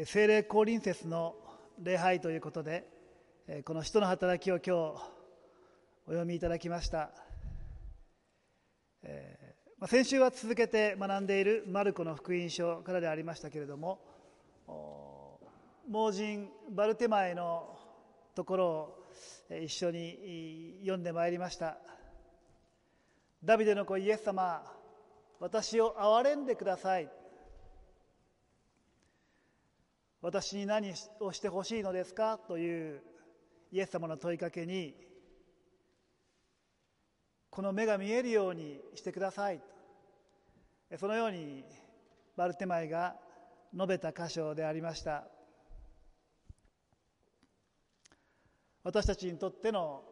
聖霊降臨節の礼拝ということで、この使徒の働きを今日お読みいただきました。先週は続けて学んでいるマルコの福音書からでありましたけれども、盲人バルテマイのところを一緒に読んでまいりました。ダビデの子イエス様、私を憐れんでください。私に何をしてほしいのですかというイエス様の問いかけに、この目が見えるようにしてください、そのようにバルテマイが述べた箇所でありました。私たちにとっての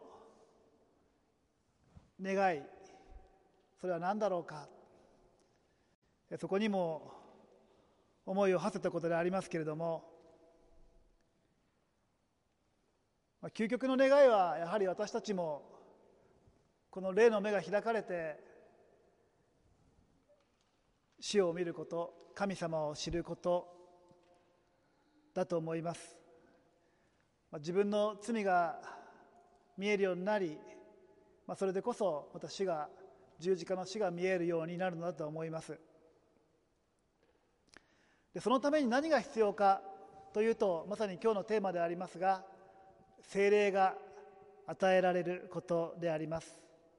願い、それは何だろうか。そこにも思いを馳せたことでありますけれども、究極の願いはやはり私たちもこの霊の目が開かれて死を見ること、神様を知ることだと思います。自分の罪が見えるようになり、それでこそまた十字架の死が見えるようになるのだと思います。でそのために何が必要かというと、まさに今日のテーマでありますが、聖霊が与えられることであります。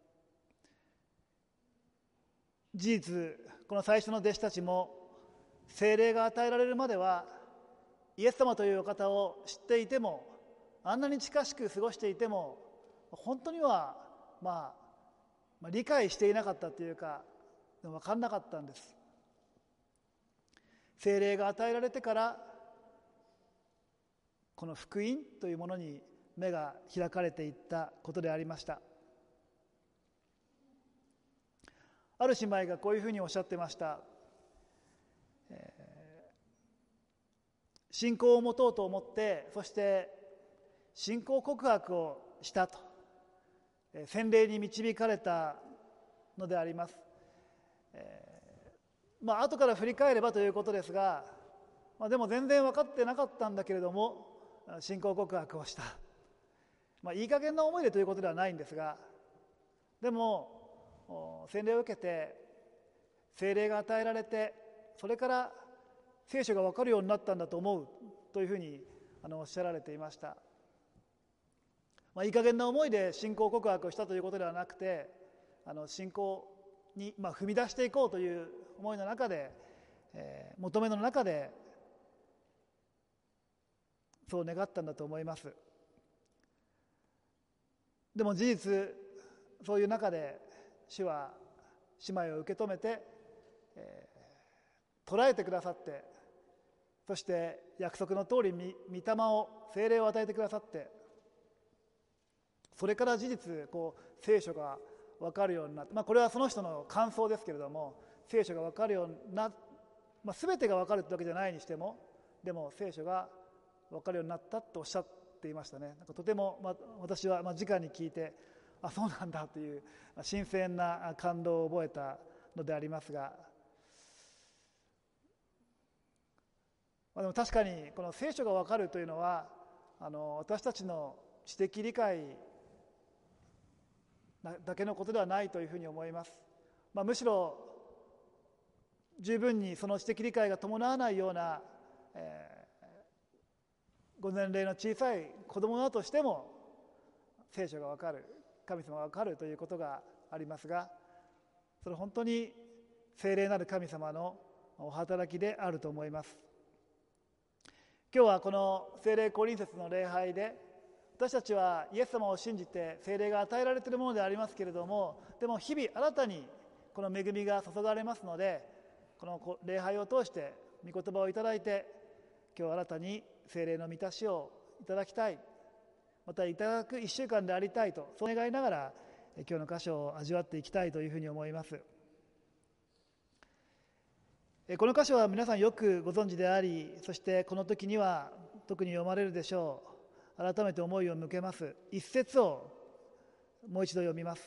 事実、この最初の弟子たちも聖霊が与えられるまでは、イエス様というお方を知っていても、あんなに近しく過ごしていても、本当には理解していなかったというか、分からなかったんです。聖霊が与えられてからこの福音というものに目が開かれていったことでありました。ある姉妹がこういうふうにおっしゃってました。信仰を持とうと思って、そして信仰告白をしたと、洗礼に導かれたのであります。後から振り返ればということですが、でも全然分かってなかったんだけれども信仰告白をした、いい加減な思いでということではないんですが、でも洗礼を受けて聖霊が与えられて、それから聖書が分かるようになったんだと思うというふうにおっしゃられていました。いい加減な思いで信仰告白をしたということではなくて、信仰に踏み出していこうという思いの中で、求めの中でそう願ったんだと思います。でも事実、そういう中で主は姉妹を受け止めて、捉えてくださって、そして約束の通り御霊を、聖霊を与えてくださって、それから事実聖書が分かるようになって、これはその人の感想ですけれども、聖書が分かるようになって、全てが分かるってわけじゃないにしても、でも聖書が分かるようになったとおっしゃっていましたね。とても、私は直に聞いて、そうなんだという新鮮な感動を覚えたのでありますが、でも確かにこの聖書が分かるというのは私たちの知的理解だけのことではないというふうに思います。むしろ十分にその知的理解が伴わないような、ご年齢の小さい子供だとしても聖書が分かる、神様が分かるということがありますが、それ本当に聖霊なる神様のお働きであると思います。今日はこの聖霊降臨節の礼拝で、私たちはイエス様を信じて聖霊が与えられているものでありますけれども、でも日々新たにこの恵みが注がれますので、この礼拝を通して御言葉をいただいて、今日新たに聖霊の満たしをいただきたい、またいただく1週間でありたいと、そう願いながら今日の箇所を味わっていきたいというふうに思います。この箇所は皆さんよくご存知であり、そしてこの時には特に読まれるでしょう。改めて思いを向けます。一節をもう一度読みます。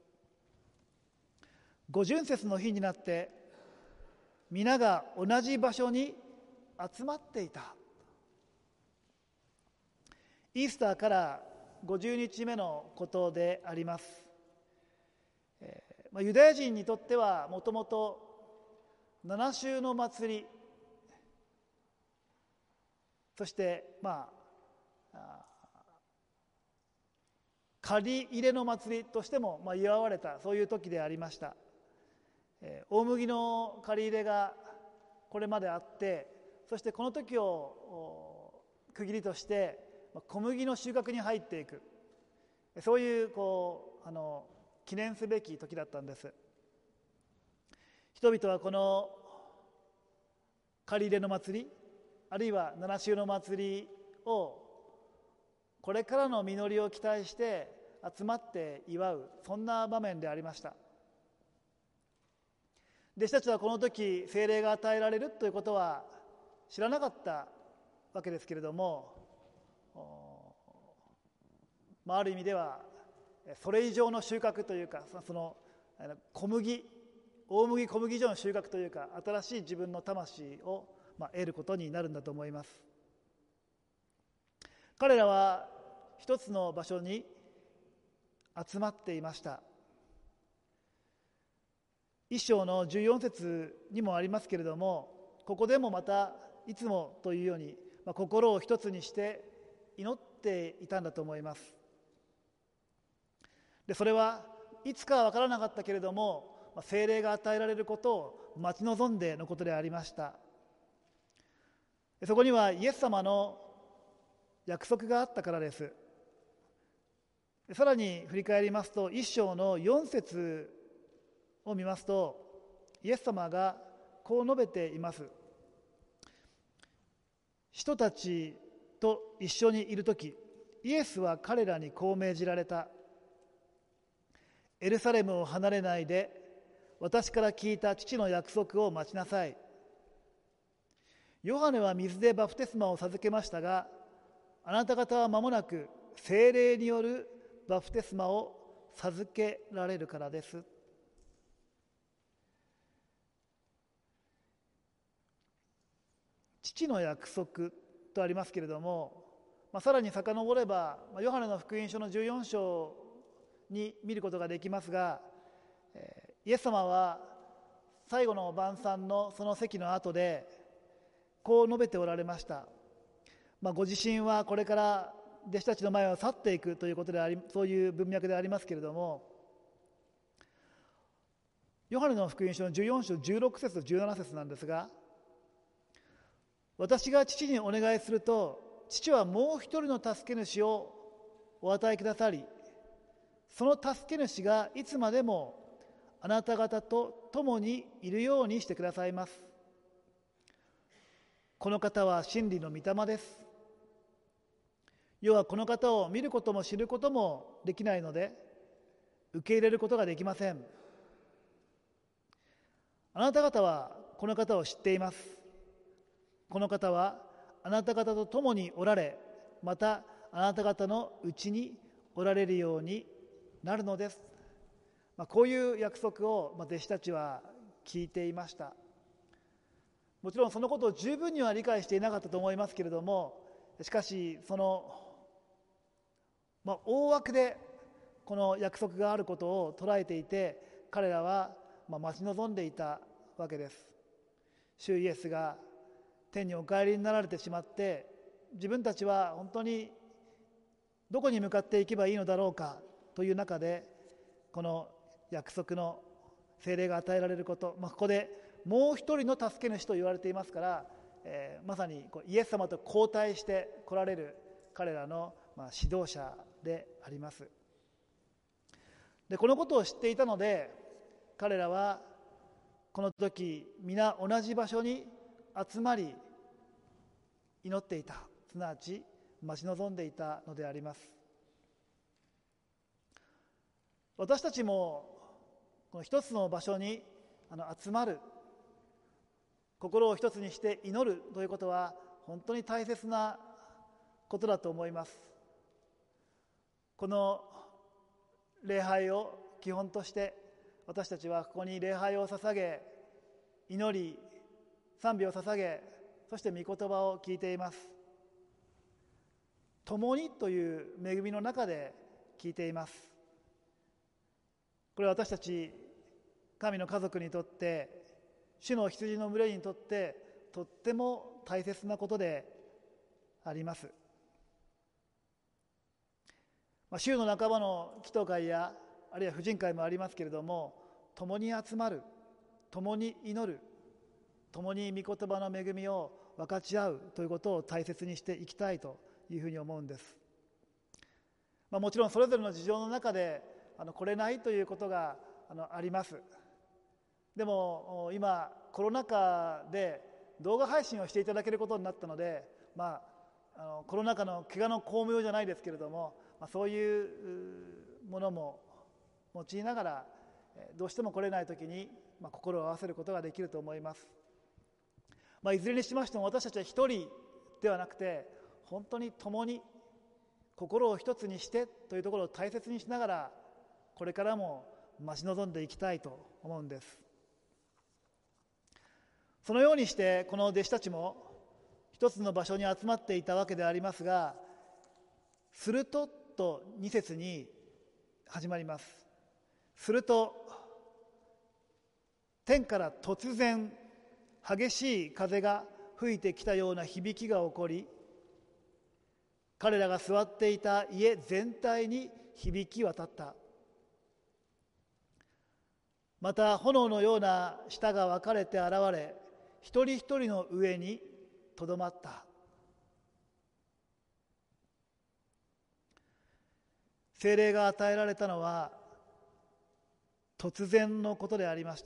五旬節の日になって皆が同じ場所に集まっていた。 イースターから50日目のことであります。ユダヤ人にとってはもともと7週の祭り、そして借り入れの祭りとしても祝われた、そういう時でありました。大麦の借り入れがこれまであって、そしてこの時を区切りとして小麦の収穫に入っていく、そういう記念すべき時だったんです。人々はこの借り入れの祭り、あるいは7週の祭りをこれからの実りを期待して集まって祝う、そんな場面でありました。弟子たちはこの時聖霊が与えられるということは知らなかったわけですけれども、ある意味ではそれ以上の収穫というか、その大麦小麦以上の収穫というか、新しい自分の魂を得ることになるんだと思います。彼らは一つの場所に集まっていました。一章の14節にもありますけれども、ここでもまたいつもというように、心を一つにして祈っていたんだと思います。でそれはいつかは分からなかったけれども、聖霊が与えられることを待ち望んでのことでありました。そこにはイエス様の約束があったからです。さらに振り返りますと、一章の4節を見ますと、イエス様がこう述べています。人たちと一緒にいるとき、イエスは彼らにこう命じられた。エルサレムを離れないで、私から聞いた父の約束を待ちなさい。ヨハネは水でバプテスマを授けましたが、あなた方は間もなく聖霊によるバプテスマを授けられるからです。父の約束とありますけれども、さらに遡ればヨハネの福音書の14章に見ることができますが、イエス様は最後の晩餐のその席の後でこう述べておられました。ご自身はこれから弟子たちの前を去っていくということであり、そういう文脈でありますけれども、ヨハネの福音書の14章16節と17節なんですが、私が父にお願いすると、父はもう一人の助け主をお与えくださり、その助け主がいつまでもあなた方と共にいるようにしてくださいます。この方は真理の御霊です。世はこの方を見ることも知ることもできないので、受け入れることができません。あなた方はこの方を知っています。この方はあなた方と共におられ、またあなた方のうちにおられるようになるのです。こういう約束を弟子たちは聞いていました。もちろんそのことを十分には理解していなかったと思いますけれども、しかしその、大枠でこの約束があることを捉えていて、彼らは待ち望んでいたわけです。主イエスが天にお帰りになられてしまって、自分たちは本当にどこに向かっていけばいいのだろうかという中で、この約束の聖霊が与えられること、ここでもう一人の助け主と言われていますから、まさにイエス様と交代して来られる彼らの指導者であります。でこのことを知っていたので、彼らはこの時皆同じ場所に集まり祈っていた、すなわち待ち望んでいたのであります。私たちもこの一つの場所に集まる、心を一つにして祈るということは本当に大切なことだと思います。この礼拝を基本として私たちはここに礼拝を捧げ、祈り、賛美を捧げ、そして御言葉を聞いています。 共にという恵みの中で聞いています。これは私たち神の家族にとって、主の羊の群れにとってとっても大切なことであります。週の半ばの祈祷会やあるいは婦人会もありますけれども、共に集まる、共に祈る、共に御言葉の恵みを分かち合うということを大切にしていきたいというふうに思うんです。もちろんそれぞれの事情の中で来れないということがあります。でも今コロナ禍で動画配信をしていただけることになったので、コロナ禍の怪我の巧妙じゃないですけれども、そういうものも用いながらどうしても来れないときに心を合わせることができると思います。いずれにしましても私たちは一人ではなくて、本当に共に心を一つにしてというところを大切にしながら、これからも待ち望んでいきたいと思うんです。そのようにしてこの弟子たちも一つの場所に集まっていたわけでありますが、するとと2節に始まります。すると天から突然激しい風が吹いてきたような響きが起こり、彼らが座っていた家全体に響き渡った。また炎のような舌が分かれて現れ、一人一人の上にとどまった。聖霊が与えられたのは突然のことでありました。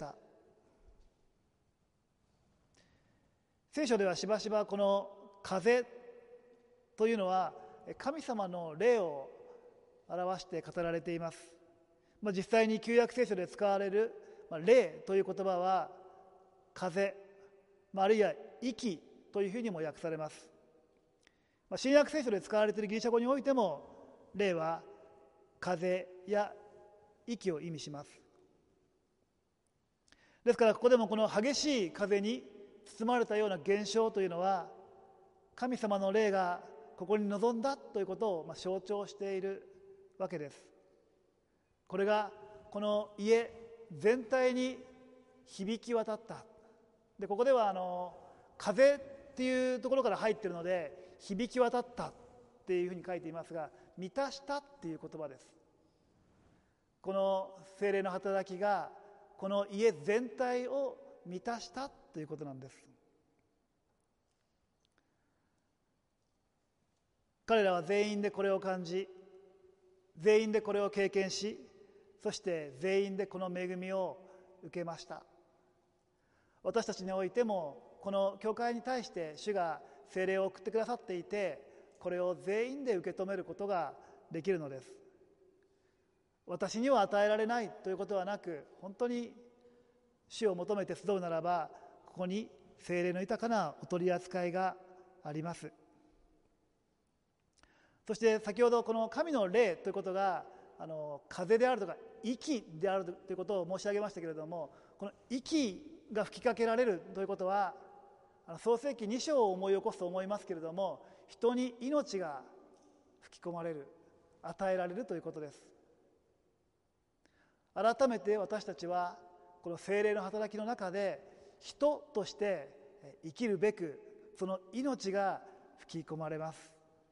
聖書ではしばしばこの風というのは神様の霊を表して語られています。実際に旧約聖書で使われる霊という言葉は風、あるいは息というふうにも訳されます。新約聖書で使われているギリシャ語においても霊は風や息を意味します。ですからここでもこの激しい風に包まれたような現象というのは、神様の霊がここに臨んだということを象徴しているわけです。これがこの家全体に響き渡った。でここでは風っていうところから入っているので、響き渡ったっていうふうに書いていますが、満たしたっていう言葉です。この聖霊の働きがこの家全体を満たしたということなんです。彼らは全員でこれを感じ、全員でこれを経験し、そして全員でこの恵みを受けました。私たちにおいてもこの教会に対して主が聖霊を送ってくださっていて、これを全員で受け止めることができるのです。私には与えられないということはなく、本当に主を求めて集うならば、ここに聖霊の豊かなお取り扱いがあります。そして先ほどこの神の霊ということが風であるとか息であるということを申し上げましたけれども、この息が吹きかけられるということは創世記2章を思い起こすと思いますけれども、人に命が吹き込まれる、与えられるということです。改めて私たちはこの聖霊の働きの中で人として生きるべく、その命が吹き込まれます。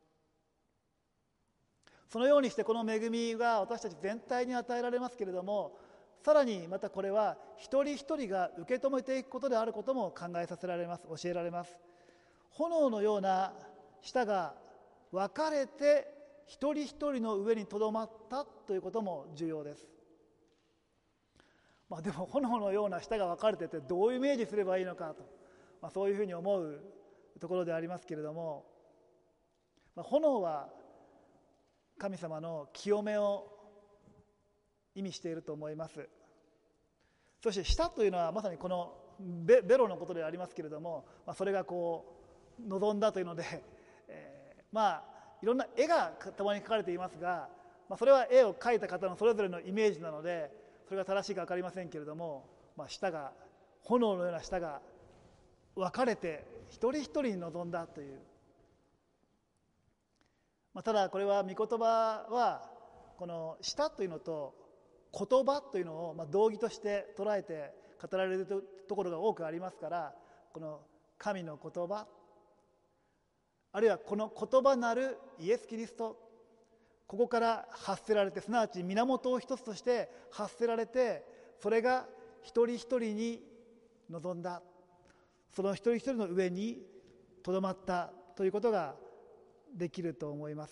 そのようにしてこの恵みが私たち全体に与えられますけれども、さらにまたこれは一人一人が受け止めていくことであることも考えさせられます、教えられます。炎のような舌が分かれて一人一人の上にとどまったということも重要です。でも炎のような舌が分かれててどういうイメージすればいいのかと、そういうふうに思うところでありますけれども、炎は神様の清めを意味していると思います。そして舌というのはまさにこのベロのことでありますけれども、それがこう望んだというので、いろんな絵がたまに描かれていますが、それは絵を描いた方のそれぞれのイメージなので、それが正しいか分かりませんけれども、舌が炎のような舌が分かれて一人一人に臨んだという、 ただこれは御言葉はこの舌というのと言葉というのを同義として捉えて語られるところが多くありますから、この神の言葉、あるいはこの言葉なるイエス・キリスト、ここから発せられて、すなわち源を一つとして発せられて、それが一人一人に臨んだ、その一人一人の上にとどまったということができると思います。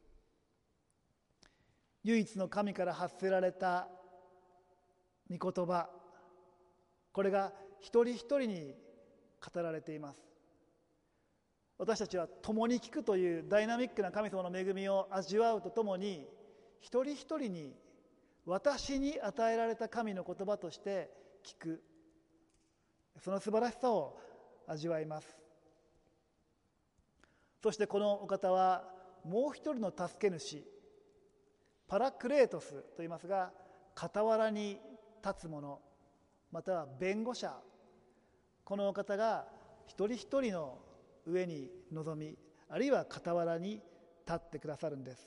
唯一の神から発せられた御言葉、これが一人一人に語られています。私たちは共に聞くというダイナミックな神様の恵みを味わうとともに、一人一人に私に与えられた神の言葉として聞く、その素晴らしさを味わいます。そしてこのお方はもう一人の助け主、パラクレートスと言いますが、傍らに立つ者、または弁護者、このお方が一人一人の上に臨み、あるいは傍らに立ってくださるんです。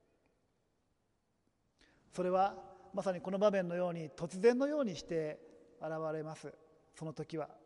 それはまさにこの場面のように突然のようにして現れます。その時は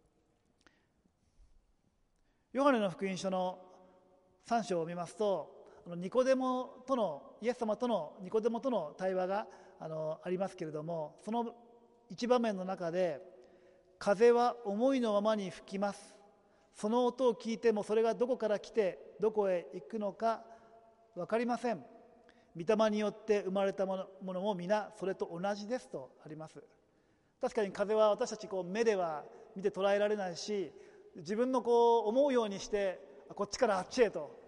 ヨハネの福音書の3章を見ますと、ニコデモとのイエス様とのニコデモとの対話がありますけれども、その一場面の中で、風は思いのままに吹きます、その音を聞いてもそれがどこから来てどこへ行くのか分かりません、御霊によって生まれたものも皆それと同じですとあります。確かに風は私たち目では見て捉えられないし、自分の思うようにしてこっちからあっちへと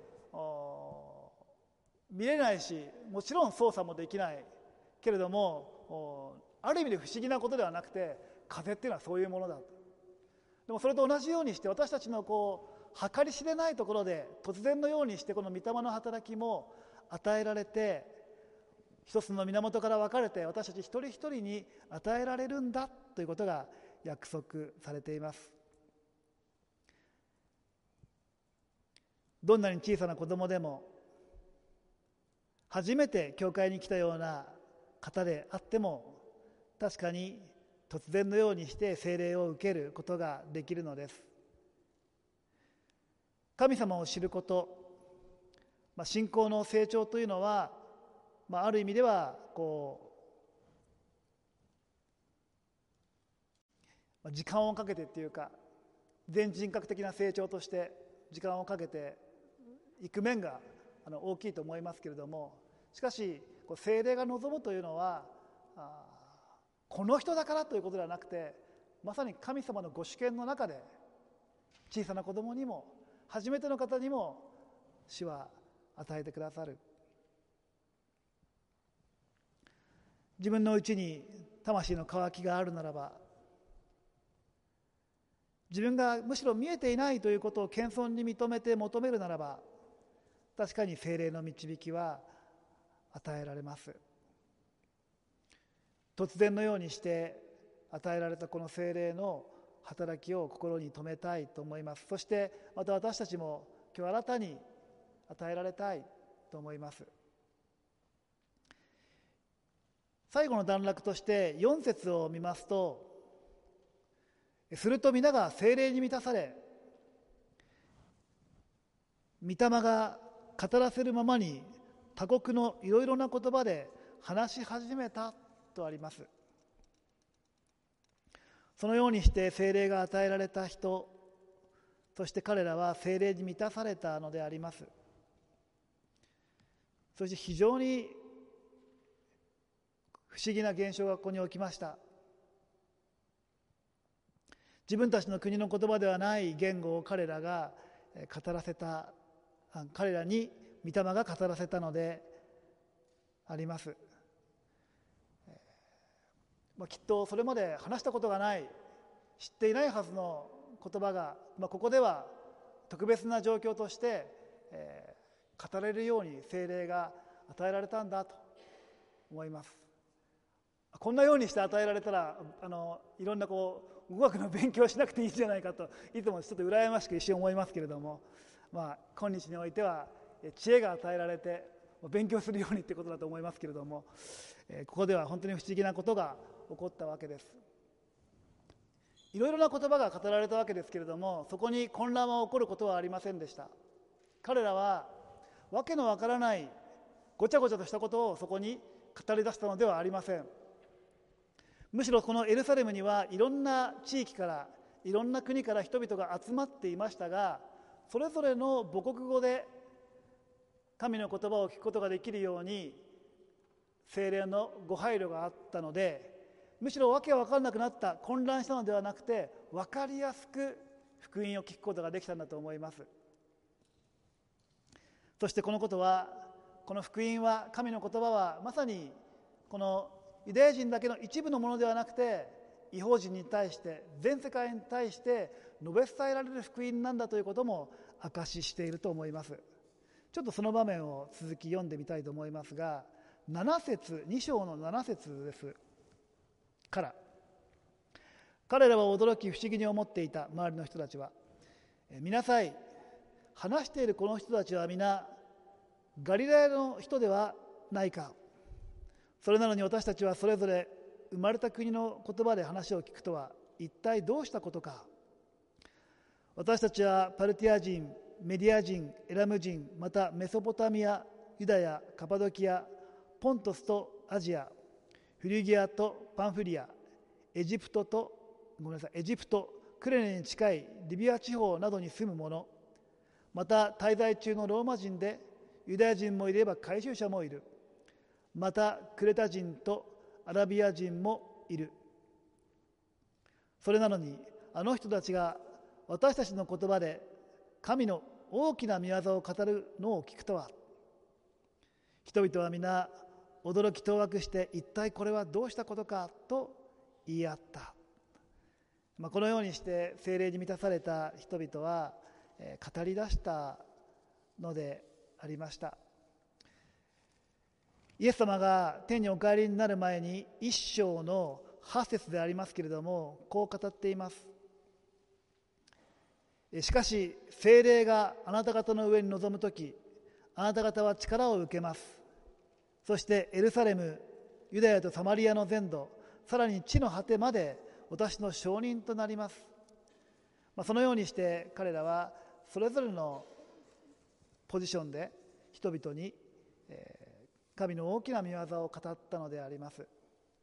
見れないし、もちろん操作もできないけれども、ある意味で不思議なことではなくて、風っていうのはそういうものだと。でもそれと同じようにして私たちの計り知れないところで突然のようにしてこの御霊の働きも与えられて、一つの源から分かれて私たち一人一人に与えられるんだということが約束されています。どんなに小さな子供でも、初めて教会に来たような方であっても、確かに突然のようにして聖霊を受けることができるのです。神様を知ること、信仰の成長というのは、ある意味では時間をかけてっていうか、全人格的な成長として時間をかけていく面が大きいと思いますけれども、しかし聖霊が望むというのはこの人だからということではなくて、まさに神様のご主権の中で小さな子供にも初めての方にも主は与えてくださる。自分のうちに魂の渇きがあるならば、自分がむしろ見えていないということを謙遜に認めて求めるならば、確かに聖霊の導きは与えられます。突然のようにして与えられたこの聖霊の働きを心に留めたいと思います。そしてまた私たちも今日新たに与えられたいと思います。最後の段落として4節を見ますと、すると皆が聖霊に満たされ、御霊が語らせるままに他国のいろいろな言葉で話し始めたとあります。そのようにして聖霊が与えられた人、そして彼らは聖霊に満たされたのであります。そして非常に不思議な現象がここに起きました。自分たちの国の言葉ではない言語を彼らが語らせた、彼らに御霊が語らせたのであります。きっとそれまで話したことがない、知っていないはずの言葉が、ここでは特別な状況として、語れるように聖霊が与えられたんだと思います。こんなようにして与えられたらいろんな語学の勉強しなくていいんじゃないかといつもちょっと羨ましく一瞬思いますけれども、今日においては知恵が与えられて勉強するようにということだと思いますけれども、ここでは本当に不思議なことが起こったわけです。いろいろな言葉が語られたわけですけれども、そこに混乱は起こることはありませんでした。彼らはわけのわからないごちゃごちゃとしたことをそこに語り出したのではありません。むしろこのエルサレムにはいろんな地域からいろんな国から人々が集まっていましたが、それぞれの母国語で神の言葉を聞くことができるように聖霊のご配慮があったので、むしろわけが分からなくなった、混乱したのではなくて、分かりやすく福音を聞くことができたんだと思います。そしてこのことは、この福音は、神の言葉はまさにこのユダヤ人だけの一部のものではなくて、異邦人に対して全世界に対して述べ伝えられる福音なんだということも証ししていると思います。ちょっとその場面を続き読んでみたいと思いますが、2章の7節ですから、彼らは驚き不思議に思っていた。周りの人たちは、見なさい、話しているこの人たちは皆ガリラヤの人ではないか。それなのに私たちはそれぞれ生まれた国の言葉で話を聞くとは一体どうしたことか。私たちはパルティア人、メディア人、エラム人、またメソポタミア、ユダヤ、カパドキア、ポントスとアジア、フリギアとパンフリア、エジプト、クレネに近いリビア地方などに住む者、また滞在中のローマ人でユダヤ人もいれば改宗者もいる。またクレタ人とアラビア人もいる。それなのにあの人たちが私たちの言葉で神の大きな御業を語るのを聞くとは。人々は皆驚き当惑して、一体これはどうしたことかと言い合った。このようにして聖霊に満たされた人々は語り出したのでありました。イエス様が天にお帰りになる前に1章の8節でありますけれども、こう語っています。しかし聖霊があなた方の上に臨むとき、あなた方は力を受けます。そしてエルサレム、ユダヤとサマリアの全土、さらに地の果てまで私の証人となります。そのようにして彼らはそれぞれのポジションで人々に神の大きな御業を語ったのであります。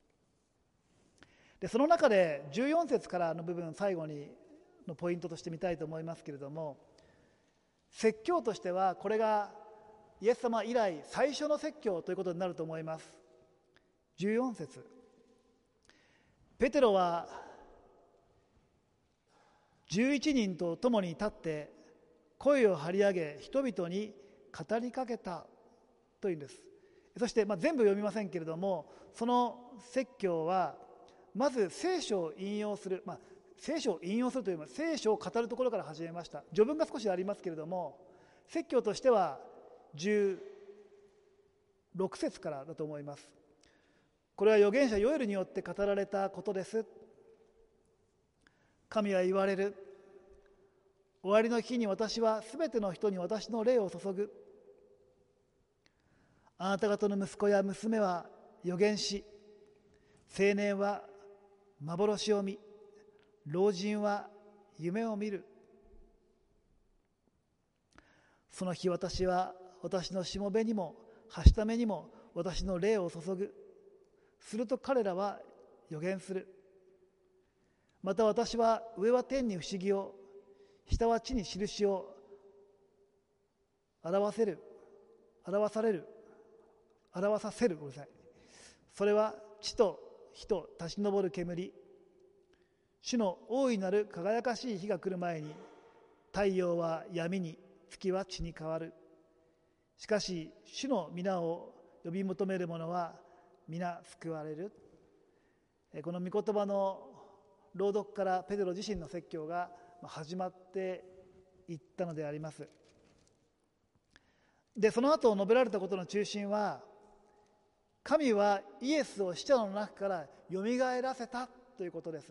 でその中で14節からの部分、最後にのポイントとして見たいと思いますけれども、説教としてはこれがイエス様以来最初の説教ということになると思います。14節、ペテロは11人と共に立って声を張り上げ人々に語りかけたというんです。そして全部読みませんけれども、その説教はまず聖書を引用する、聖書を引用するというのは聖書を語るところから始めました。序文が少しありますけれども、説教としては16節からだと思います。これは預言者ヨエルによって語られたことです。神は言われる。終わりの日に私はすべての人に私の霊を注ぐ。あなた方の息子や娘は預言し、青年は幻を見、老人は夢を見る。その日私は私のしもべにもはしためにも私の霊を注ぐ。すると彼らは預言する。また私は上は天に不思議を、下は地に印を表させる。それは地と火と立ち上る煙。主の大いなる輝かしい日が来る前に、太陽は闇に、月は血に変わる。しかし主の皆を呼び求める者は皆救われる。この御言葉の朗読からペテロ自身の説教が始まっていったのであります。でその後述べられたことの中心は、神はイエスを死者の中からよみがえらせたということです。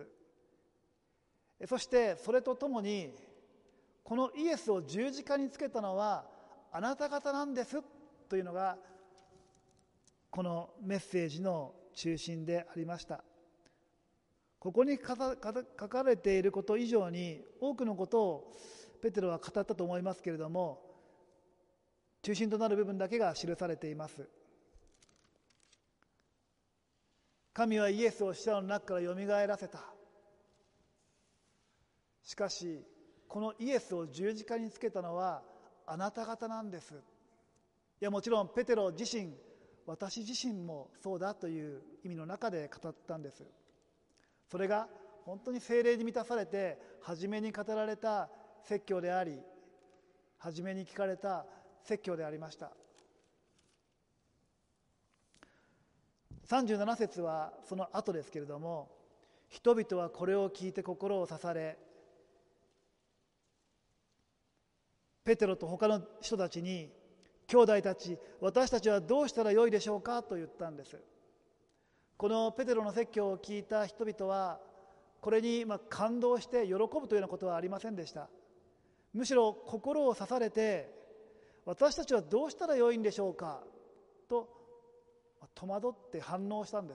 そしてそれとともに、このイエスを十字架につけたのはあなた方なんですというのがこのメッセージの中心でありました。ここに書かれていること以上に多くのことをペテロは語ったと思いますけれども、中心となる部分だけが記されています。神はイエスを死者の中からよみがえらせた。しかしこのイエスを十字架につけたのはあなた方なんです。いや、もちろんペテロ自身、私自身もそうだという意味の中で語ったんです。それが本当に聖霊に満たされて初めに語られた説教であり、初めに聞かれた説教でありました。37節はその後ですけれども、人々はこれを聞いて心を刺され、ペテロと他の人たちに、兄弟たち、私たちはどうしたらよいでしょうかと言ったんです。このペテロの説教を聞いた人々はこれに感動して喜ぶというようなことはありませんでした。むしろ心を刺されて、私たちはどうしたらよいんでしょうかと戸惑って反応したんです。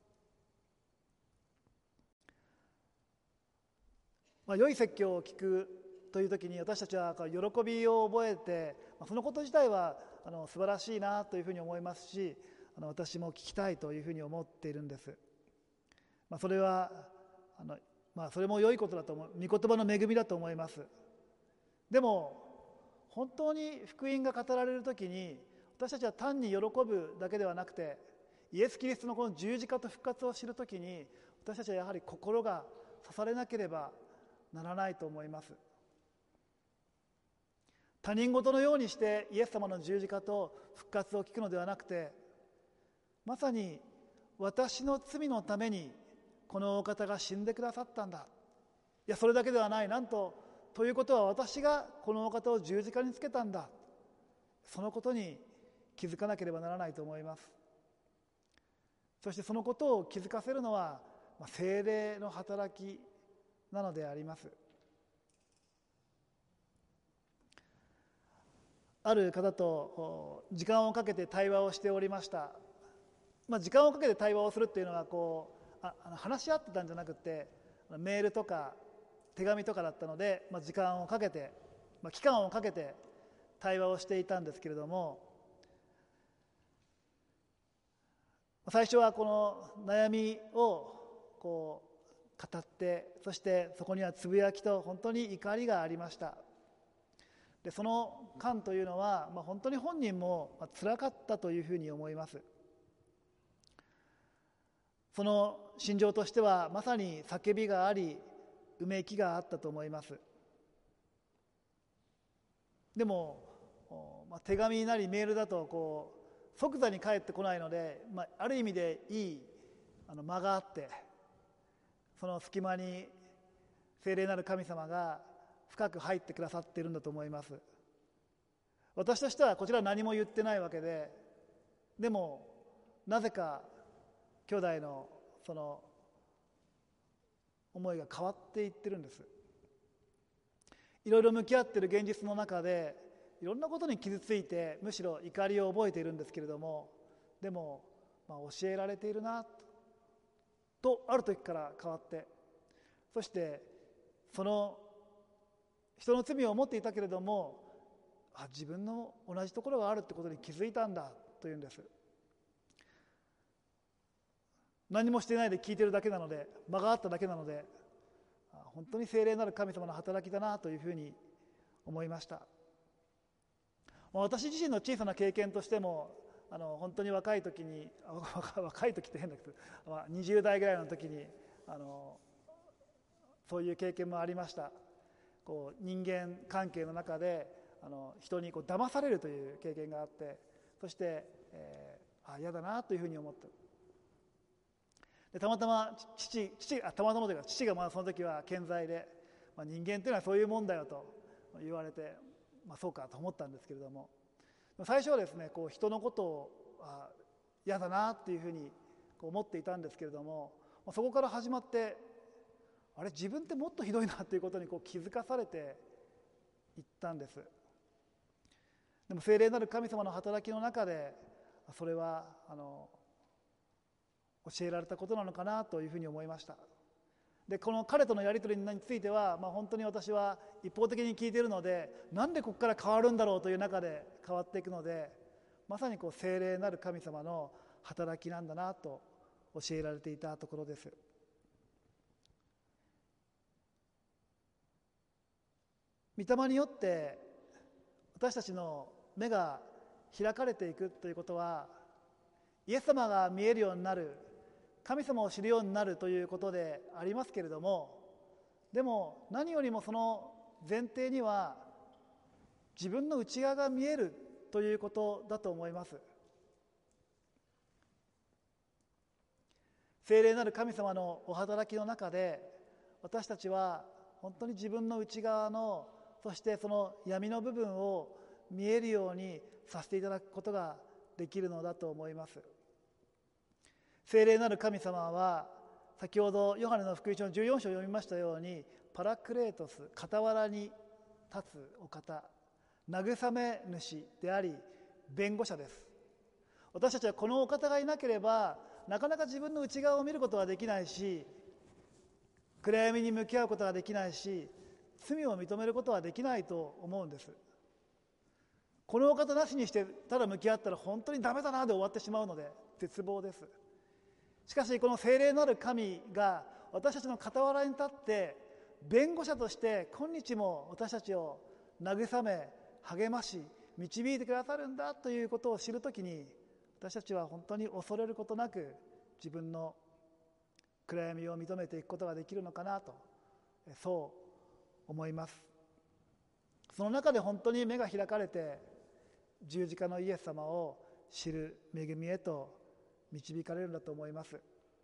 良い説教を聞くという時に私たちは喜びを覚えて、そのこと自体は素晴らしいなというふうに思いますし、私も聞きたいというふうに思っているんです。それはそれも良いことだと思う、御言葉の恵みだと思います。でも本当に福音が語られるときに、私たちは単に喜ぶだけではなくて、イエス・キリストのこの十字架と復活を知るときに、私たちはやはり心が刺されなければならないと思います。他人事のようにしてイエス様の十字架と復活を聞くのではなくて、まさに私の罪のためにこのお方が死んでくださったんだ、いやそれだけではない、なんとということは私がこのお方を十字架につけたんだ、そのことに気づかなければならないと思います。そしてそのことを気づかせるのは聖霊の働きなのであります。ある方と時間をかけて対話をしておりました。時間をかけて対話をするっていうのは話し合ってたんじゃなくて、メールとか手紙とかだったので、時間をかけて、期間をかけて対話をしていたんですけれども、最初はこの悩みを語って、そしてそこにはつぶやきと本当に怒りがありました。でその間というのは、本当に本人も辛かったというふうに思います。その心情としてはまさに叫びがあり、うめきがあったと思います。でも、手紙なりメールだと即座に返ってこないので、ある意味でいい間があって、その隙間に聖霊なる神様が深く入ってくださっているんだと思います。私としてはこちらは何も言ってないわけで、でもなぜか兄弟のその思いが変わっていってるんです。いろいろ向き合っている現実の中でいろんなことに傷ついて、むしろ怒りを覚えているんですけれども、でも、教えられているなとある時から変わって、そしてその人の罪を持っていたけれども、自分の同じところがあるってことに気づいたんだというんです。何もしていないで聞いてるだけなので、間があっただけなので、本当に聖霊なる神様の働きだなというふうに思いました。私自身の小さな経験としても、本当に若い時に若い時って変だけど、20代ぐらいの時にそういう経験もありました。人間関係の中で人に騙されるという経験があって、そして嫌だなというふうに思った。でたまたま父がまだその時は健在で、人間っていうのはそういうもんだよと言われて、そうかと思ったんですけれども、最初はですね、人のことを嫌だなっていうふうに思っていたんですけれども、そこから始まって、あれ自分ってもっとひどいなということに気づかされていったんです。 でも聖霊なる神様の働きの中でそれは教えられたことなのかなというふうに思いました。でこの彼とのやり取りについては、本当に私は一方的に聞いているので、なんでここから変わるんだろうという中で変わっていくので、まさに聖霊なる神様の働きなんだなと教えられていたところです。御霊によって私たちの目が開かれていくということは、イエス様が見えるようになる、神様を知るようになるということでありますけれども、でも何よりもその前提には自分の内側が見えるということだと思います。聖霊なる神様のお働きの中で、私たちは本当に自分の内側の、そしてその闇の部分を見えるようにさせていただくことができるのだと思います。聖霊なる神様は、先ほどヨハネの福音書の14章を読みましたように、パラクレートス、傍らに立つお方、慰め主であり弁護者です。私たちはこのお方がいなければなかなか自分の内側を見ることはできないし、暗闇に向き合うことができないし、罪を認めることはできないと思うんです。このお方なしにしてただ向き合ったら本当にダメだなで終わってしまうので絶望です。しかしこの聖霊なる神が私たちの傍らに立って弁護者として今日も私たちを慰め励まし導いてくださるんだということを知るときに、私たちは本当に恐れることなく自分の暗闇を認めていくことができるのかなと、そう思います。その中で本当に目が開かれて十字架のイエス様を知る恵みへと導かれるんだと思います。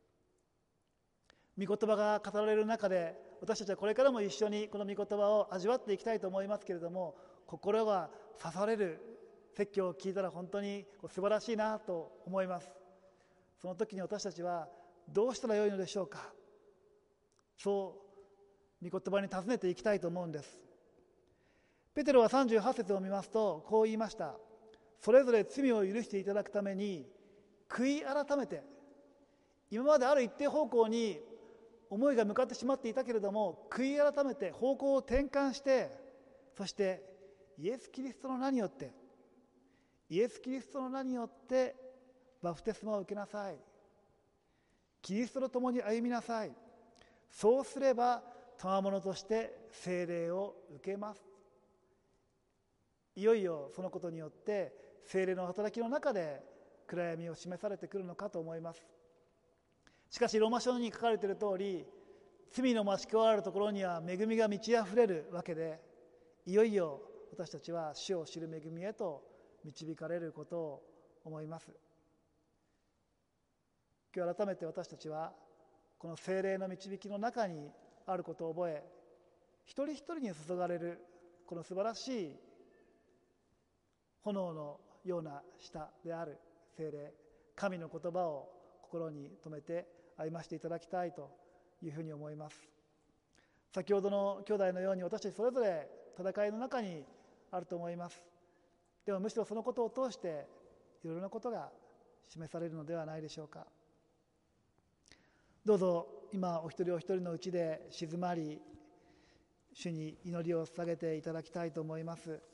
御言葉が語られる中で、私たちはこれからも一緒にこの御言葉を味わっていきたいと思いますけれども、心が刺される説教を聞いたら本当に素晴らしいなと思います。その時に私たちはどうしたらよいのでしょうか。そう御言葉に尋ねていきたいと思うんです。ペテロは38節を見ますとこう言いました。それぞれ罪を許していただくために悔い改めて、今まである一定方向に思いが向かってしまっていたけれども、悔い改めて方向を転換して、そしてイエス・キリストの名によってバプテスマを受けなさい。キリストと共に歩みなさい。そうすれば賜物として聖霊を受けます。いよいよそのことによって聖霊の働きの中で暗闇を示されてくるのかと思います。しかしローマ書に書かれている通り、罪の増し加わるところには恵みが満ち溢れるわけで、いよいよ私たちは主を知る恵みへと導かれることを思います。今日改めて私たちはこの聖霊の導きの中にあることを覚え、一人一人に注がれるこの素晴らしい炎のような舌である聖霊、神の言葉を心に留めて歩ませていただきたいというふうに思います。先ほどの兄弟のように私たちそれぞれ戦いの中にあると思います。でもむしろそのことを通していろいろなことが示されるのではないでしょうか。どうぞ今お一人お一人のうちで静まり、主に祈りを捧げていただきたいと思います。